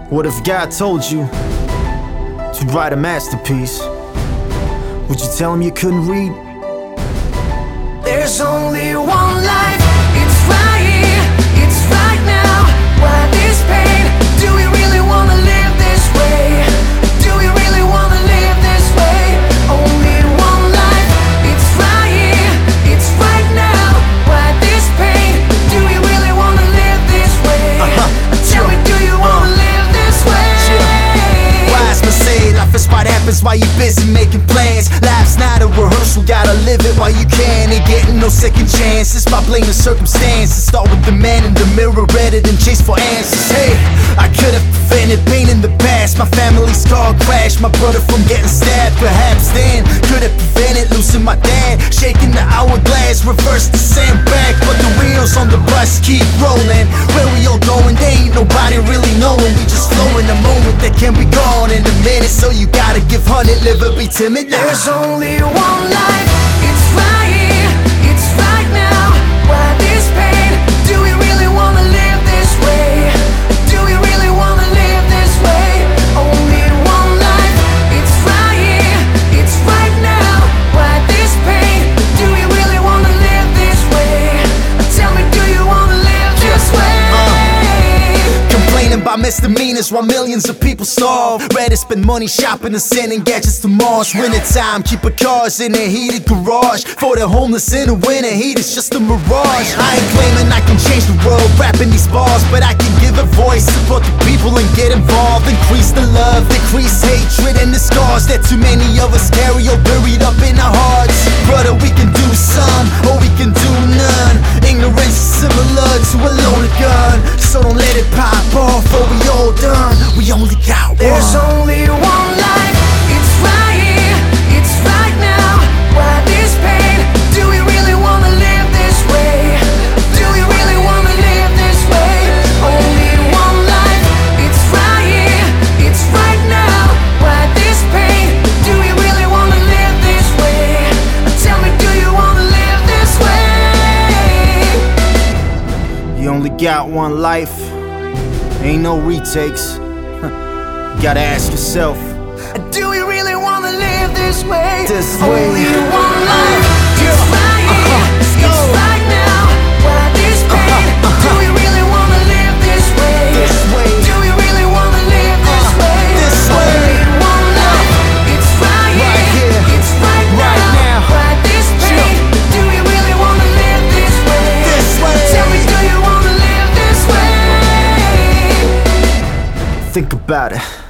What if God told you to write a masterpiece? Would you tell him you couldn't read? There's only one life, it's right here, it's right now. Why this pain? Do we really wanna live this way? Do we really wanna live this way? Only one life, it's right here, it's right now. Why this pain? Do we really wanna live this way? Tell me, do you wanna live this way? Wise men say life is what happens while you're busy making plans. Life's not a rehearsal, gotta live it while you can. Ain't getting no second chances by blaming circumstances. Start with the man in the mirror, read it and chase for answers. Hey, I could have prevented pain in the past. My family's car crashed, my brother from getting stabbed. Perhaps then could have prevented losing my dad. Shaking the hourglass, reverse the sandbag. But the wheels on the bus keep rolling. Where we all going, there ain't nobody really knowing. We just flow in the moment that can be gone in a minute. So you gotta give 100, live or be timid. There's only one life, it's right here, it's right now. Why this pain? Do we really wanna live this way? Do we really wanna live this way? Only one life, it's right here, it's right now. Why this pain? Do we really wanna live this way? Tell me, do you wanna live this way? Complaining about misdemeanors while millions of people starve. Rather spend money shopping and sending gadgets to Mars. Winter time, keeping cars in a heated garage. For the homeless in the winter heat, it's just a mirage. I ain't claiming I can change the world rapping these bars, but I can give a voice, support the people and get involved. Increase the love, decrease hatred and the scars that too many of us carry all buried up in our hearts. Brother, we can do some, or we can do none. Ignorance is similar to a loaded gun, so don't let it pop off or we all done. We only got one. There's only one life, it's right here, it's right now. Why this pain? Do we really wanna live this way? Do we really wanna live this way? Only one life, it's right here, it's right now. Why this pain? Do we really wanna live this way? Tell me, do you wanna live this way? You only got one life, ain't no retakes. You gotta ask yourself, do we really wanna live this way? This way. Only one life, it's right here, it's right now. Why this pain? Do we really wanna live this way? This way. Do we really wanna live this way? This way. Only one life, it's right here, it's right now. Why this pain? Do we really wanna live this way? This way. Tell me, do you wanna live this way? think about it.